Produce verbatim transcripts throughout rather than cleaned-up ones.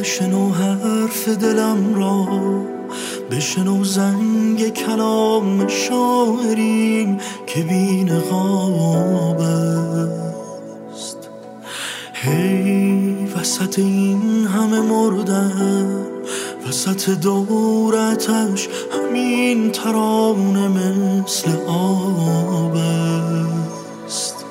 بشنو حرف دلم را، بشنو زنگ کلام شاعریم که بی نقاب است. هی وسط این همه مردن، وسط دورتش همین ترانه مثل آب است.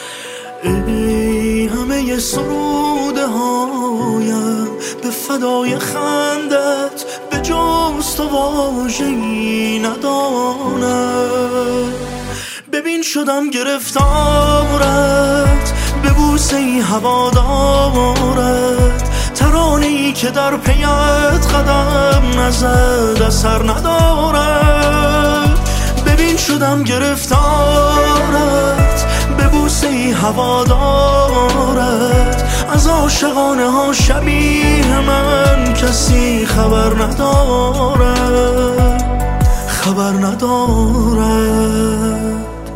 ای همه سروده هایم به فدای خندت، به جز تو واژه‌ای ندانم. ببین شدم گرفتارت، به بوسه‌ای هوادارت، ترانه‌ای که در پیت قدم نزد اثر ندارد. ببین شدم گرفتارت، به بوسه‌ای هوادارت، از عاشقانه ها شبیه من کسی خبر ندارد، خبر ندارد.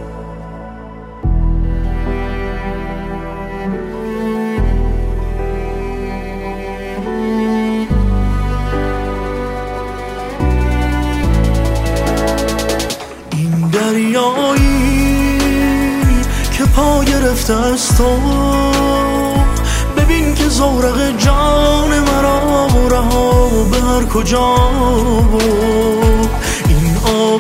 این دریایی که پا گرفته از تو، ببین که زورق جان مرا رها به هر کجا بود. این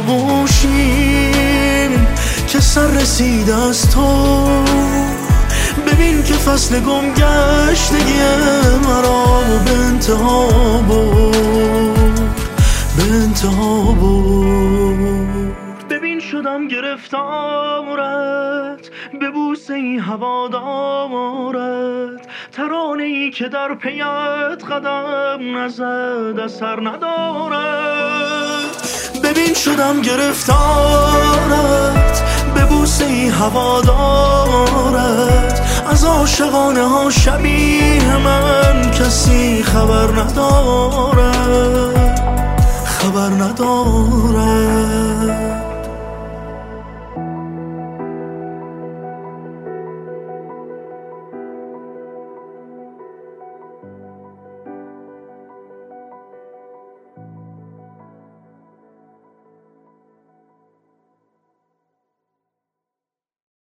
آغوشی که سر رسیده از تو، ببین که فصل گم گشتگی مرا به انتها بود، به انتها بود. ببین شدم گرفتارت، به بوسه‌ای هوادارت، ترانه‌ای که در پیت قدم نزد اثر ندارد. ببین شدم گرفتارت، به بوسه‌ای هوادارت، از عاشقانه ها شبیه من کسی خبر ندارد، خبر ندارد.